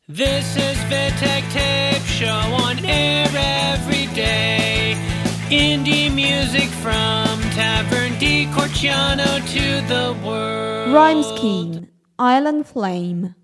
This is Vitek Tape Show on air every day. Indie music from Tavern di Corciano to the world. Rhymes Keen, Island Flame.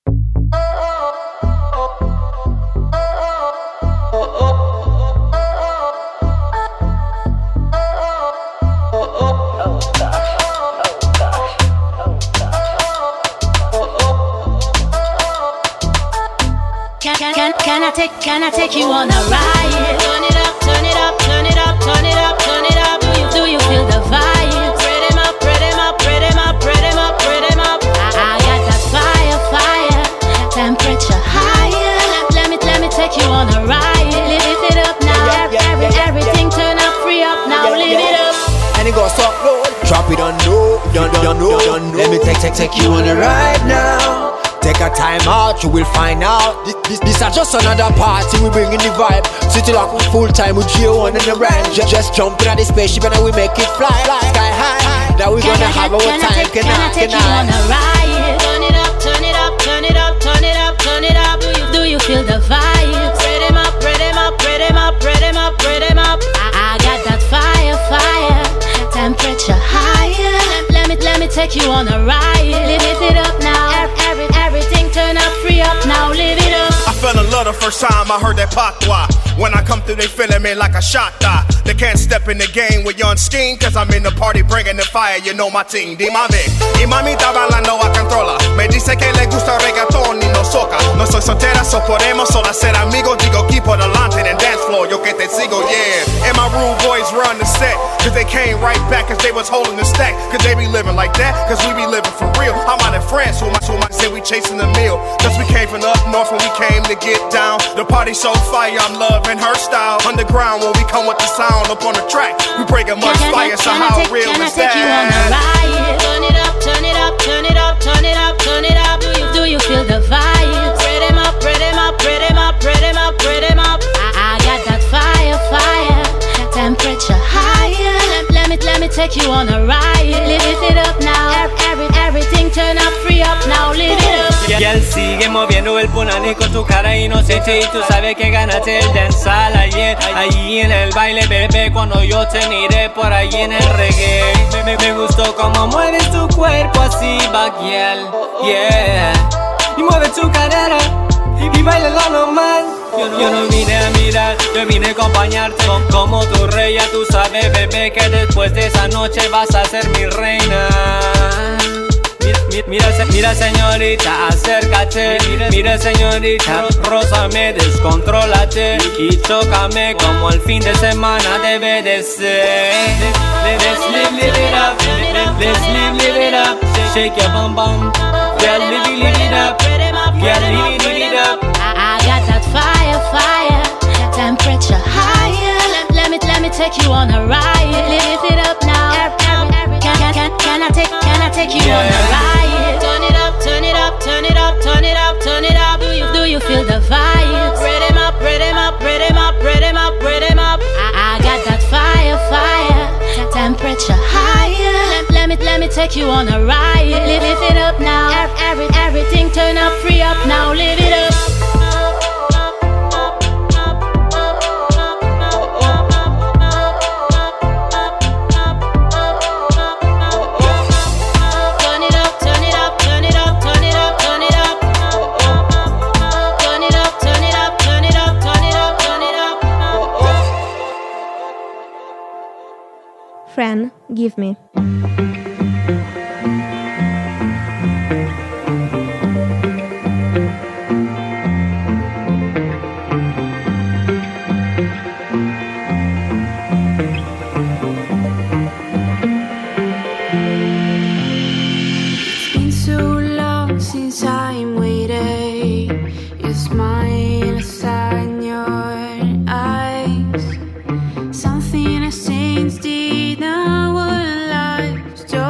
Can I take you on a ride? Turn it up, turn it up, turn it up, turn it up, turn it up. Do you feel the vibe? Spread him up, spread him up, spread him up, spread him up, spread him up. I got that fire, temperature higher. Let me take you on a ride. Lift it up now, everything turn up, free up now, live it up. And it goes up, drop it on low, don't. Let me take you on a ride now. Take a time out, you will find out. This is just another party, we bringing the vibe. City lock full time with J1 and the range. Just jump in the spaceship and then we make it fly sky high. Now we gonna have our time. Can I take you on a ride? Turn it up, turn it up, turn it up, turn it up, turn it up. Do you feel the vibe? Spread him up, spread him up, spread him up, spread him up, spread him up. I got that fire, temperature higher. Let me take you on a ride. Lift it up now, everything turn up, free up now, live it up. I fell in love the first time I heard that patois. When I come through, they feeling me like a shot die. They can't step in the game with young scheme, cause I'm in the party bringing the fire, you know my team. Dime a ver, y mamita bailando a controla. Me dice que le gusta reggaetón y no soca. No soy soltera, so podemos solo ser amigos. Digo, keep on adelante en dance floor, yo que te sigo, yeah. And my rude boys run the set, cause they came right back cause they was holding the stack. Cause they be living like that, cause we be living for real. I'm out in France, who might say we chasing the meal. Cause we came from the up north when we came to get down. The party so fire, I'm loving her style. Underground when we come with the sound up on the track. We breaking much fire, so how real is that? Can I take you on a ride? Turn it up, turn it up, turn it up, turn it up, turn it up. Do you feel the vibe? Spread him up, spread him up, spread him up, spread him up, spread him up. I got that fire, temperature higher. Let me take you on a ride. Lift it up now, everything turn up, free up now, live it up. Y él sigue moviendo el punani con tu cara inocente. Y tú sabes que ganaste el dancehall ayer. Allí en el baile, bebé, cuando yo te miré por ahí en el reggae. Me gustó como mueves tu cuerpo así, baguial, yeah. Y mueve tu cadera y baila lo normal. Yo no vine a mirar, yo vine a acompañarte. Como tu rey, ya tú sabes, bebé, que después de esa noche vas a ser mi reina. Mira señorita, acércate. Mira señorita, rózame, descontrólate y tócame como el fin de semana debe de ser. Let's live it up, let's live it up. Shake your bum bum, yeah, live it up, yeah, live it up. I got that fire, temperature higher. Let me take you on a ride. Lift it up now, can I take you on a ride? Turn it up, turn it up, turn it up, turn it up, turn it up. Do you feel the vibe? Spread him up, spread him up, spread him up, spread him up, spread him up. I got that fire, temperature higher. Let me take you on a ride. Lift it up now, everything turn up, free up now, live it up. Friend, give me. Something has changed in our lives.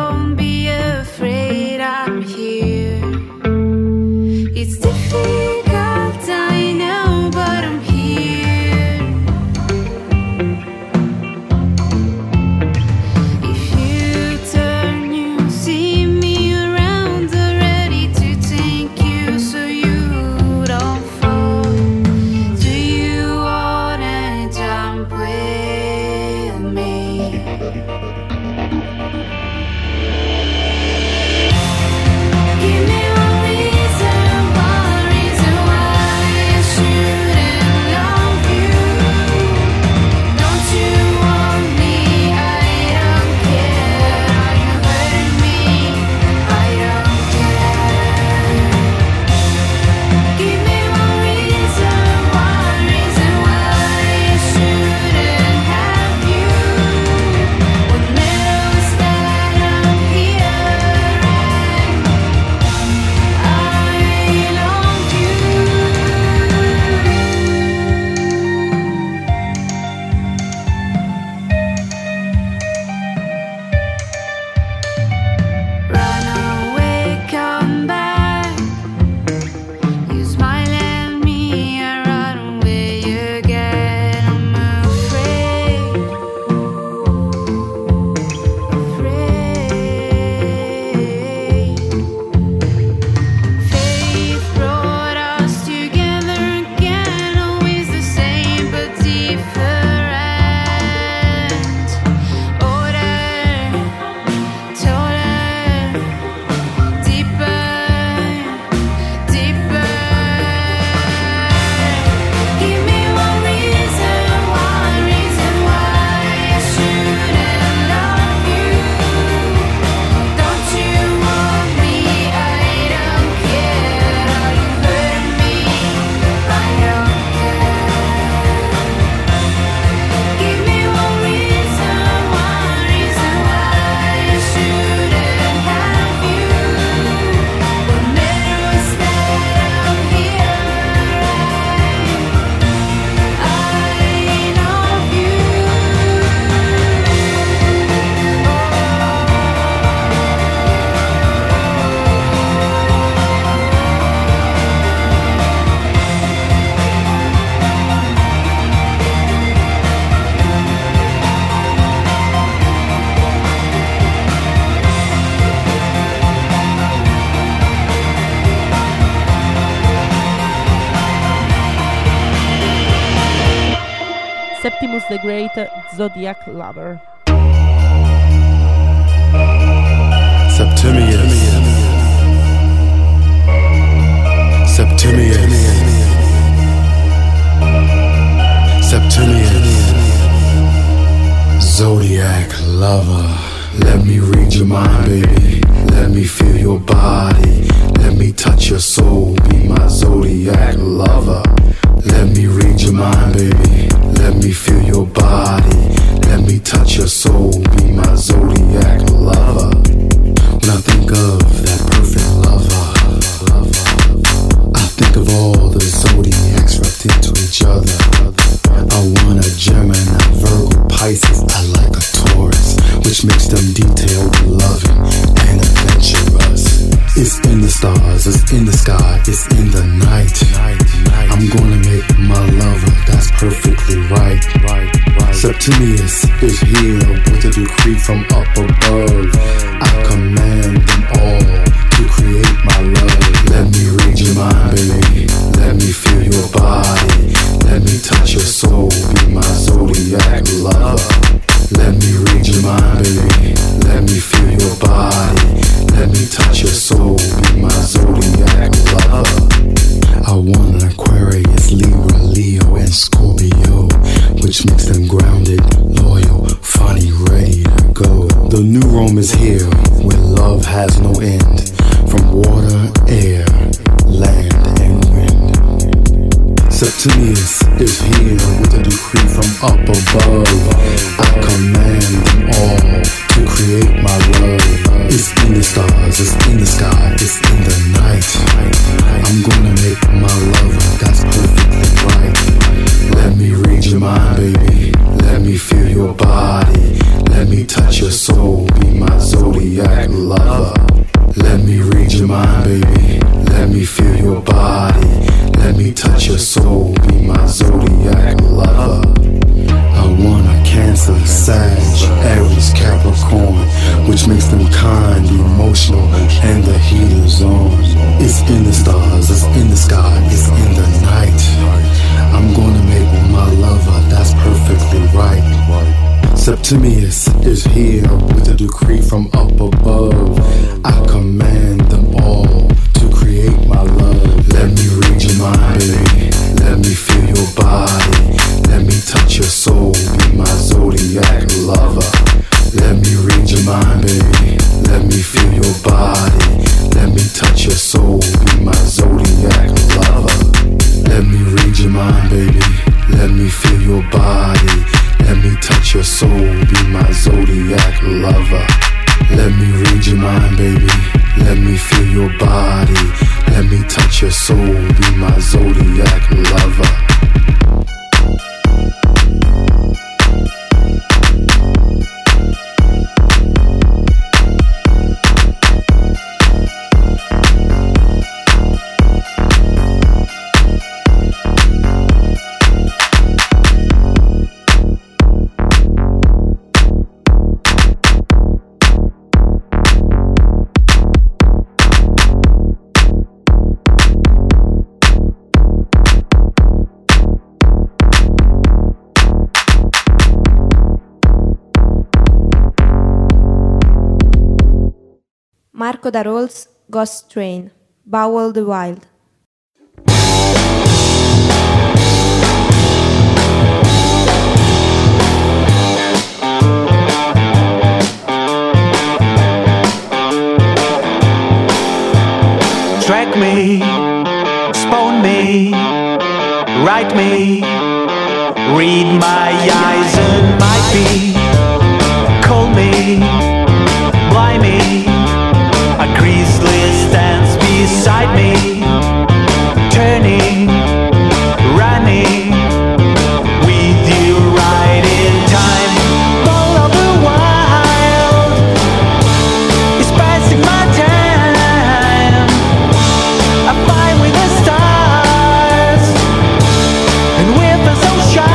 Septimus the Great, Zodiac Lover. Septimius. Septimius. Septimius. Zodiac Lover. Let me read your mind, baby. Let me feel your body. Let me touch your soul. Be my Zodiac Lover. Let me read your mind, baby. Let me feel your body. Let me touch your soul. Be my Zodiac Lover. When I think of that perfect lover, I think of all the zodiacs wrapped into each other. I want a Gemini, Virgo, Pisces. I like a Taurus, which makes them detailed, loving, and adventurous. It's in the stars, it's in the sky, it's in the night. I'm gonna make my lover, that's perfectly right. Septimius is here with a decree from up above. I command them all to create my love. Let me read your mind, baby. Let me feel your body. Let me touch your soul. Be my Zodiac Lover. Let me read your mind, baby. Let me feel your body. Let me touch your soul. Be my Zodiac Lover. I want an Aquarius, Libra, Leo, and Scorpio, which makes them grounded, loyal, funny, ready to go. The new Rome is here, where love has no end. From water, air, land, and wind. Septimius is here with a decree from up above. I command them all to create my love. It's in the stars, it's in the sky, it's in the night. I'm gonna make my lover, that's perfectly right. Let me read your mind, baby. Let me feel your body. Let me touch your soul. Be my Zodiac Lover. Let me read your mind, baby. Let me feel your body. Let me touch your soul. Be my Zodiac Lover. I want a Cancer, Sag, Aries, Capricorn, which makes them kind, emotional, and the heat is on. It's in the stars, it's in the sky, it's in the night. I'm gonna make my lover, that's perfectly right. Septimius is here with a decree from up above. I command them all to create my love. Let me read your mind, baby. Let me feel your body. Let me touch your soul. Be my Zodiac Lover. Let me read your mind, baby. Let me feel your body. Let me touch your soul. Be my Zodiac Lover. Let me read your mind, baby. Let me feel your body. Let me touch your soul. Be my Zodiac Lover. Let me read your mind, baby. Let me feel your body. Let me touch your soul. Be my Zodiac Lover. Marco da Rolls, Ghost Train, Bowel the Wild. Track me, spawn me, write me, read my eyes and my feet, call me, blind me. A creaseless stands beside me, turning, running, with you right in time. All of the wild is passing my time. I fly with the stars, and with the sunshine.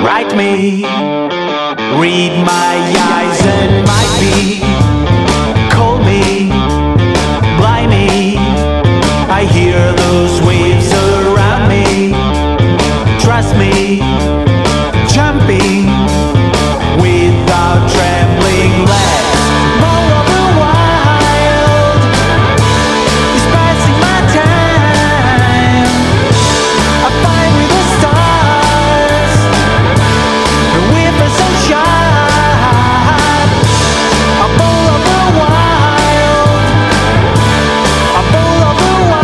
write me, read my eyes and might be, call me, blind me. I hear those waves around me, trust me, jumping without trembling legs. All of the wild is passing my time. I fight with the stars and with the sunshine. I'm all of the wild. I'm all of the wild.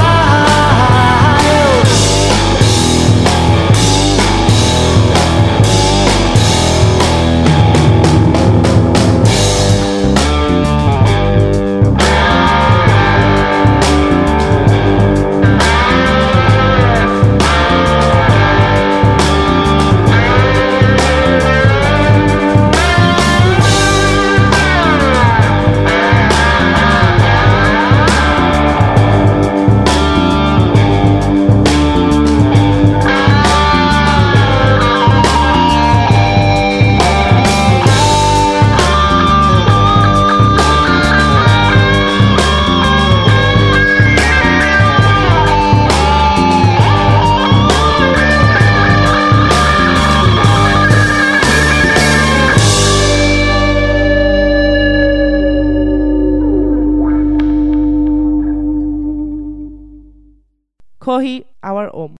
Kohi, our home.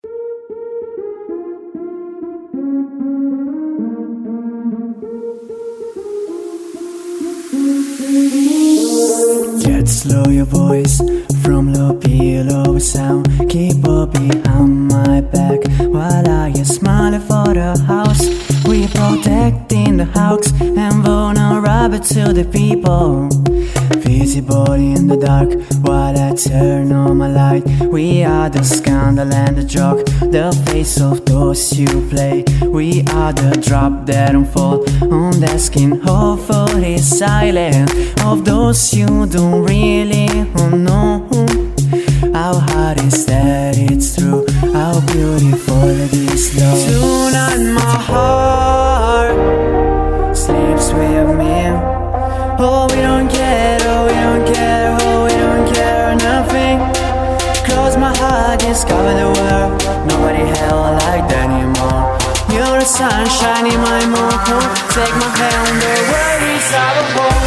Jet slow your voice from low P, low sound. Keep up behind my back while I smile for the house. We protecting the house and vulnerable to the people. Visible in the dark while I turn on my light. We are the scandal and the joke, the face of those you play. We are the drop that don't fall on the skin. Hopefully silent of those you don't really know. How hard is that it's true? How beautiful it is love. Tonight my heart sleeps with me. Oh, we don't care, oh, we don't care, oh, we don't care nothing. Close my heart, discover the world. Nobody held like that anymore. You're the sunshine in my mood. Take my hand, the worries are a home.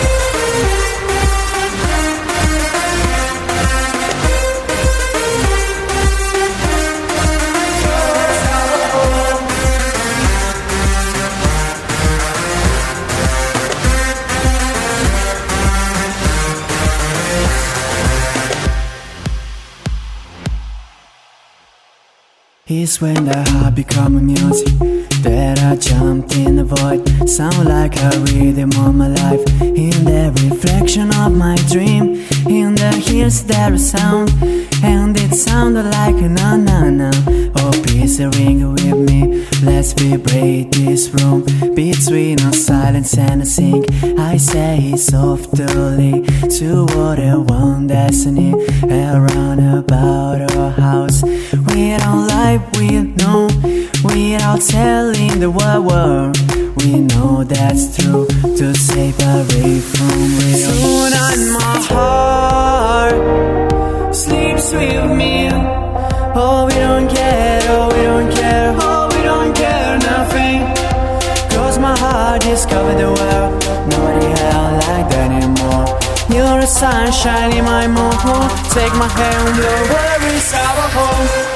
It's when the heart become a music that I jumped in the void. Sound like a rhythm of my life. In the reflection of my dream, in the hills there is sound, and it sounded like a na-na-na. Oh, please ring with me. Let's vibrate this room between our silence and a sing. I say softly to what I want destiny around about our house. We don't lie, we know, without telling the world. We know that's true to separate from real. Tonight my heart sleeps with me. Oh, we don't care, oh, we don't care, oh, we don't care nothing. Cause my heart discovered the world. Nobody held like that anymore. You're the sunshine in my mood. Take my hand, the worries are our home.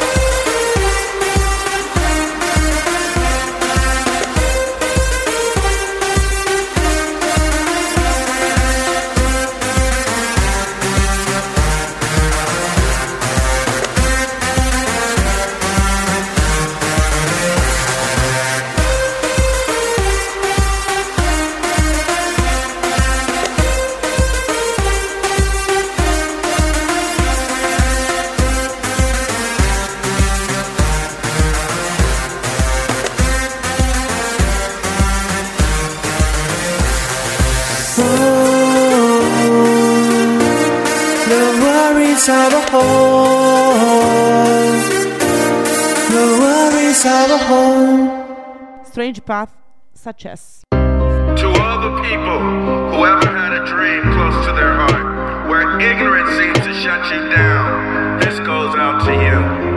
Of a home, the worries of a home. Strange Path, Success. To all the people who ever had a dream close to their heart, where ignorance seems to shut you down, this goes out to you.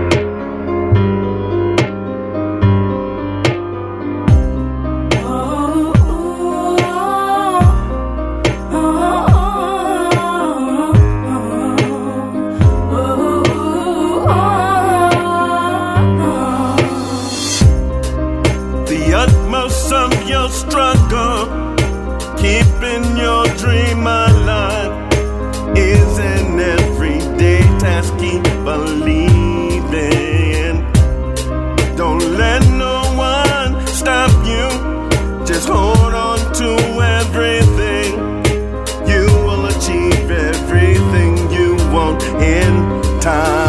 Of your struggle, keeping your dream alive, is an everyday task. Keep believing. Don't let no one stop you. Just hold on to everything. You will achieve everything you want in time.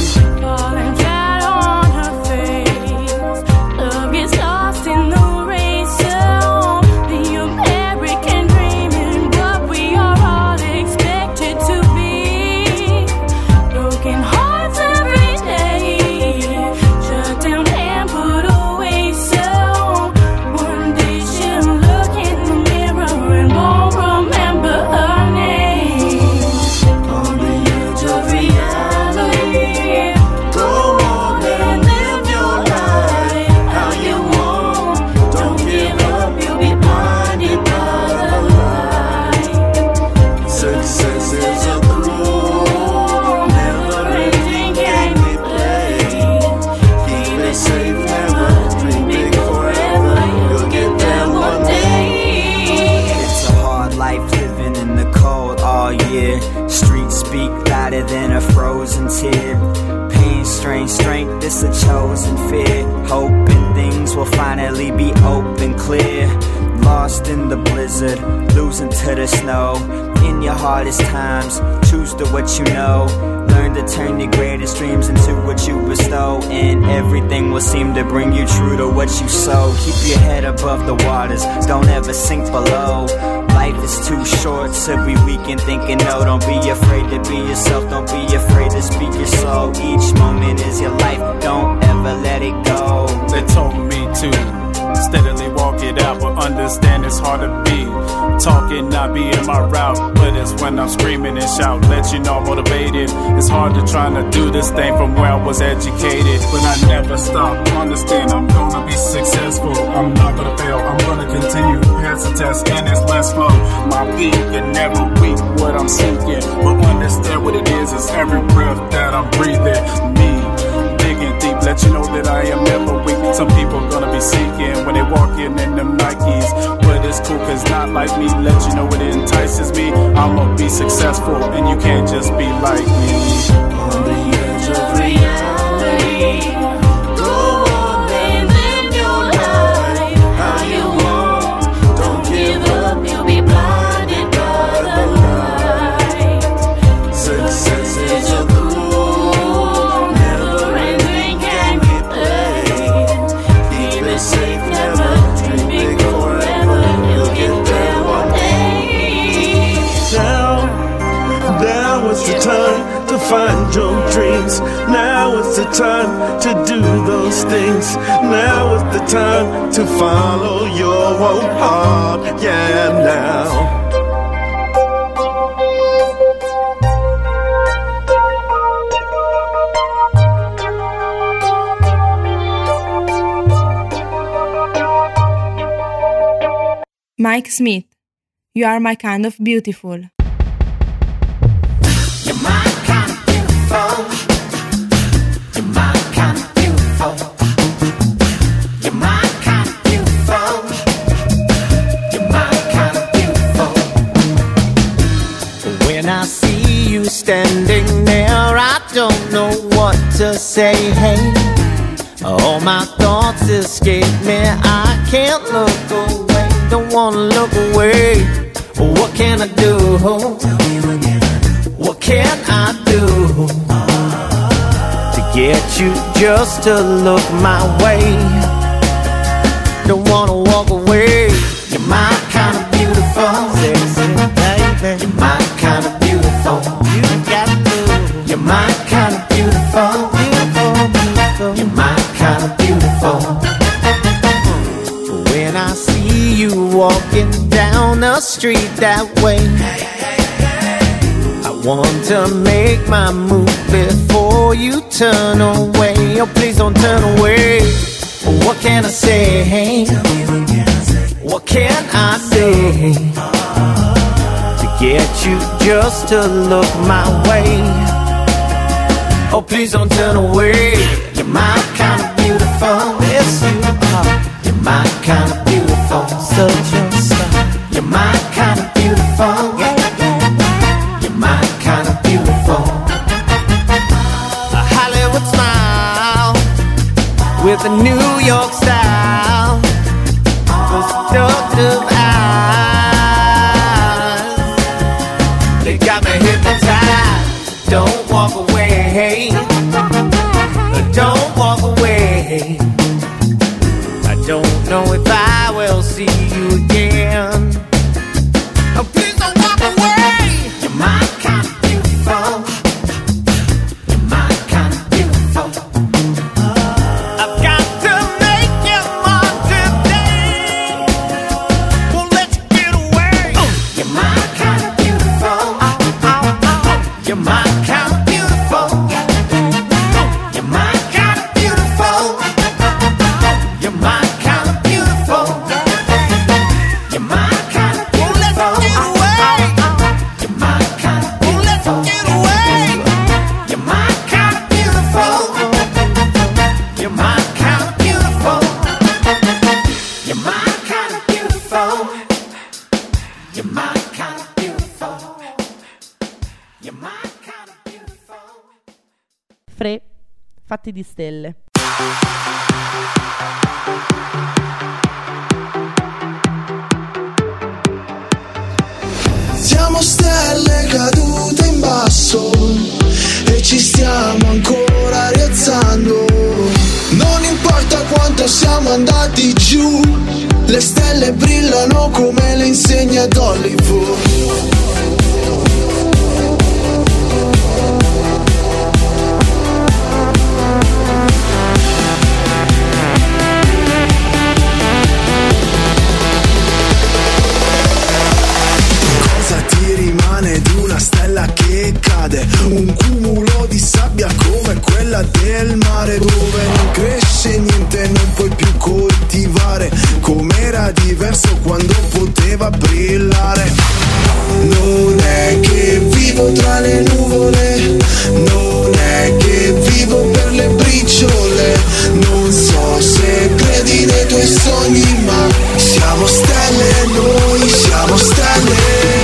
Than a frozen tear. Pain, strange strength, this a chosen fear. Hoping things will finally be open, clear. Lost in the blizzard, losing to the snow. In your hardest times, choose to what you know. Learn to turn your greatest dreams into what you bestow, and everything will seem to bring you true to what you sow. Keep your head above the waters, don't ever sink below. Life is too short to be weak and thinking no. Don't be afraid to be yourself, don't be afraid to speak your soul. Each moment is your life, don't ever let it go. They told me to steadily walk it out, but understand it's hard to be. Talking not being my route, but it's when I'm screaming and shout. Let you know I'm motivated. It's hard to try to do this thing from where I was educated, but I never stop. Understand I'm gonna be successful. I'm not gonna fail, I'm gonna continue. Pass the test and it's less flow. My peak and never weak what I'm seeking, but understand what it is every breath that I'm breathing. Me digging deep, let you know that I am never weak. Some people gonna be seeking when they walking in them Nikes, but it's cool cause not like me. Let you know it entices me. I'ma be successful and you can't just be like me. On the edge of reality, go on and live your life how you want. Don't give up, you'll be blinded by the light. Success is a cool, never ending game we play. Keep it safe, never dream big forever. You'll get there one day. Now is the time to find your dreams. Now is the time to do those things. Now is the time to follow your own heart. Yeah, now. Mike Smith, You Are My Kind of Beautiful. Standing there, I don't know what to say. Hey, all my thoughts escape me. I can't look away, don't wanna look away. What can I do? What can I do to get you just to look my way? Don't wanna walk away. You're my kind of beautiful, sexy baby. You're my kind of beautiful. You got to. You're my kind of beautiful, beautiful, beautiful. You're my kind of beautiful. street that way. I want to make my move before you turn away. Oh, please don't turn away. What can I say? What can I say to get you just to look my way? Oh, please don't turn away. You're my kind of beautiful. Yes, you are. You're my kind of beautiful. Such a star. You're my kind of beautiful. You're my kind of beautiful. A Hollywood smile with a New York style. Those seductive eyes, they got me hypnotized. Don't walk away. Don't walk away. I don't know if I will see you again. Oh, please don't walk away. You're my kind of beautiful. You're my kind of beautiful. I've got to make you mine today. Won't let you get away. You're my kind of beautiful. You're my kind of beautiful. You're my kind of beautiful. You're my kind of beautiful. You're my kind of beautiful. You're my kind of beautiful. You're my kind of beautiful. You're my kind of beautiful. You're my kind of beautiful. You're my kind of beautiful. You're my kind of beautiful. Fre, fatti di stelle. Siamo stelle cadute in basso e ci stiamo ancora rialzando. Non importa quanto siamo andati giù, le stelle brillano come le insegne ad Hollywood. Di una stella che cade, un cumulo di sabbia come quella del mare, dove non cresce niente, non puoi più coltivare, com'era diverso quando poteva brillare. Non è che vivo tra le nuvole, non è che vivo per le briciole, non so se credi nei tuoi sogni, ma siamo stelle, noi siamo stelle.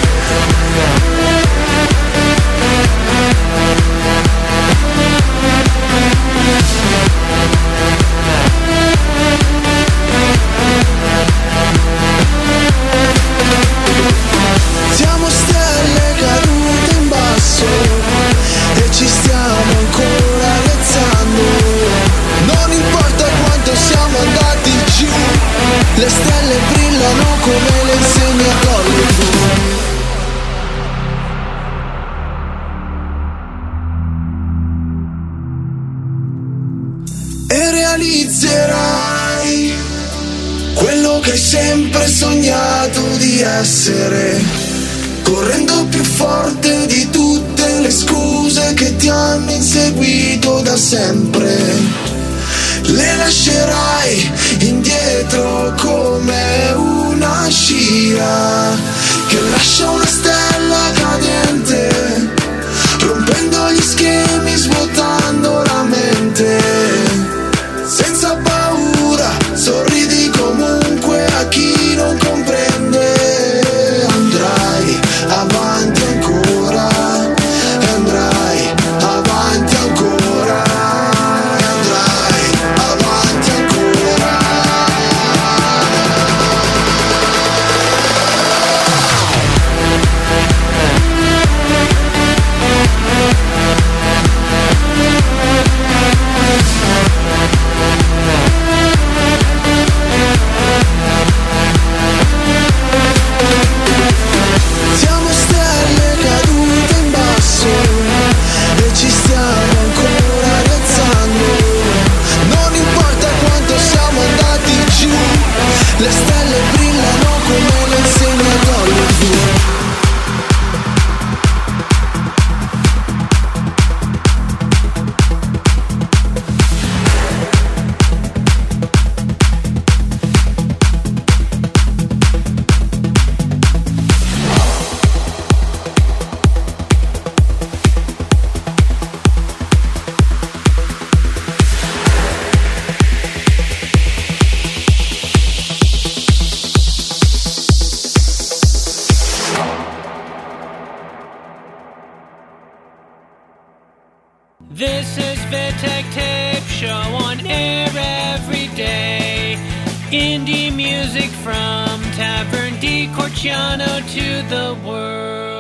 Siamo stelle cadute in basso e ci stiamo ancora rialzando. Non importa quanto siamo andati giù, le stelle brillano come le insegne ad Hollywood. E realizzerai quello che hai sempre sognato di essere, correndo più forte di tutte le scuse che ti hanno inseguito da sempre. Le lascerai indietro come una scia che lascia una stella cadente, rompendo gli schemi, svuotando la mente. Senza paura, sorridi comunque a chi non comprende. Andrai avanti ancora, andrai avanti ancora, andrai avanti ancora. This is Vitek Tape Show on air every day. Indie music from Tavern di Corciano to the world.